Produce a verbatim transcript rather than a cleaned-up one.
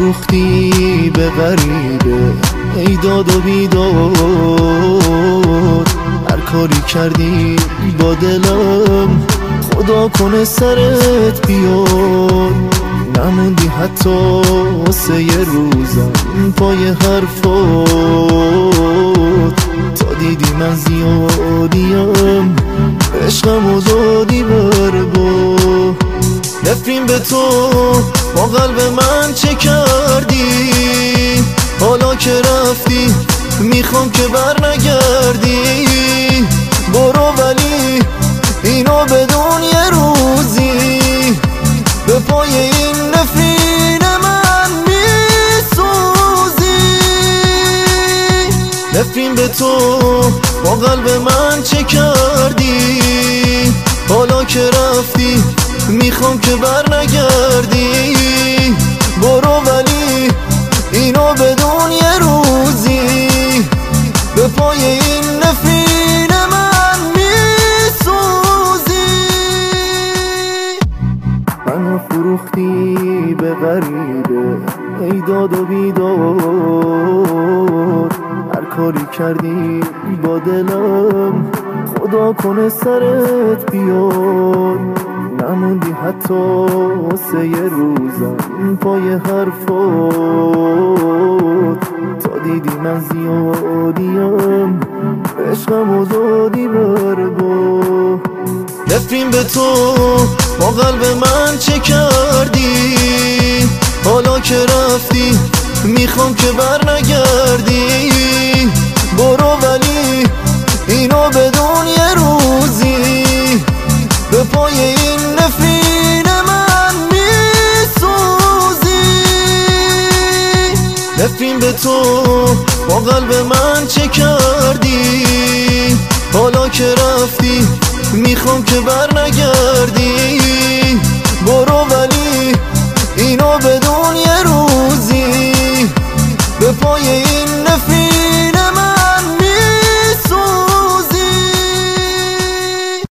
فروختی به غریبه ای داد و بیداد، هر کاری کردی با دلم خدا کنه سرت بیاد. نموندی حتی واسه یه روزم پای حرفات، تا دیدی من زیادیم عشقم و دادی بر با. نفرین به تو با قلب من چه کردی، حالا که رفتی میخوام که بر نگردی. برو ولی اینو بدون یه روزی به پای این نفرین من میسوزی. نفرین به تو با قلب من چه کردی، حالا که رفتی میخوام که بر نگردی. برو ولی اینو بدون یه روزی به پای این نفرین من میسوزی. منو فروختی به غریبه ای داد و بیداد، هر کاری کردی با دلم خدا کنه سرت بیاد. نموندی حتی واسه یه روزم پای حرفات، تا دیدی من زیادیم عشقم و دادی بر با. نفرین به تو با قلب من چه کردی، حالا که رفتی میخوام که بر نگردی. برو ولی اینو بدون یه روزی به پای این نفرین من میسوزی. نفرین به تو با قلب من چه کردی، حالا که رفتی میخوام که بر